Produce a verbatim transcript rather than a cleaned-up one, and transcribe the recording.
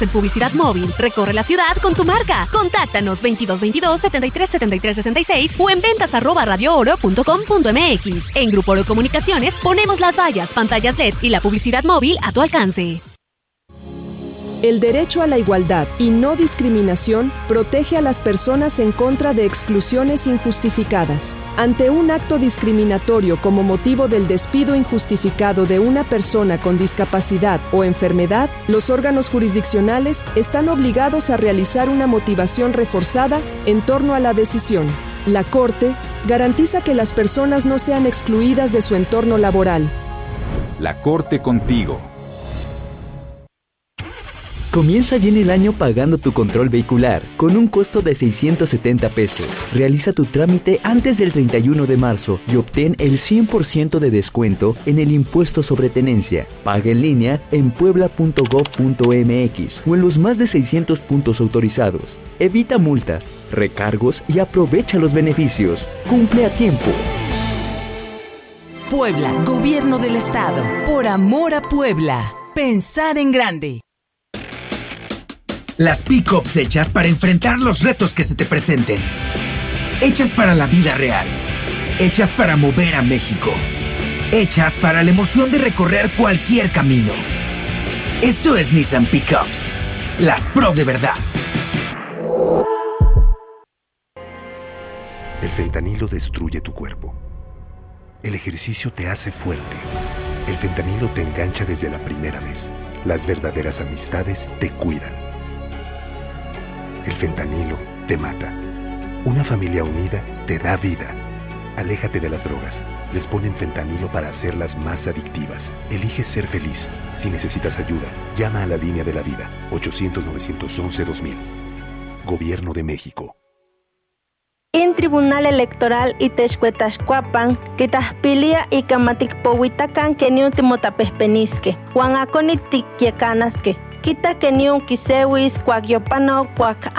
En Publicidad Móvil, recorre la ciudad con tu marca. Contáctanos veintidós veintidós, setenta y tres setenta y tres sesenta y seis o en ventas arroba radiooro punto com punto mx. En Grupo Oro Comunicaciones ponemos las vallas, pantallas L E D y la publicidad móvil a tu alcance. El derecho a la igualdad y no discriminación protege a las personas en contra de exclusiones injustificadas. Ante un acto discriminatorio como motivo del despido injustificado de una persona con discapacidad o enfermedad, los órganos jurisdiccionales están obligados a realizar una motivación reforzada en torno a la decisión. La Corte garantiza que las personas no sean excluidas de su entorno laboral. La Corte contigo. Comienza bien el año pagando tu control vehicular con un costo de seiscientos setenta pesos. Realiza tu trámite antes del treinta y uno de marzo y obtén el cien por ciento de descuento en el impuesto sobre tenencia. Paga en línea en puebla punto gob punto mx o en los más de seiscientos puntos autorizados. Evita multa, recargos y aprovecha los beneficios. Cumple a tiempo. Puebla, Gobierno del Estado. Por amor a Puebla. Pensar en grande. Las pick-ups hechas para enfrentar los retos que se te presenten. Hechas para la vida real. Hechas para mover a México. Hechas para la emoción de recorrer cualquier camino. Esto es Nissan Pickups. Las pro de verdad. El fentanilo destruye tu cuerpo. El ejercicio te hace fuerte. El fentanilo te engancha desde la primera vez. Las verdaderas amistades te cuidan. El fentanilo te mata. Una familia unida te da vida. Aléjate de las drogas. Les ponen fentanilo para hacerlas más adictivas. Elige ser feliz. Si necesitas ayuda, llama a la línea de la vida. ochocientos, novecientos once, dos mil. Gobierno de México. En Tribunal Electoral Itexcuetashcuapan, Quitahpilia y Camaticpohuitacan que ni último tapespenisque. Juan Aconitic Yecanasque. Quita que ni un quisewis, cuagyopano, cuac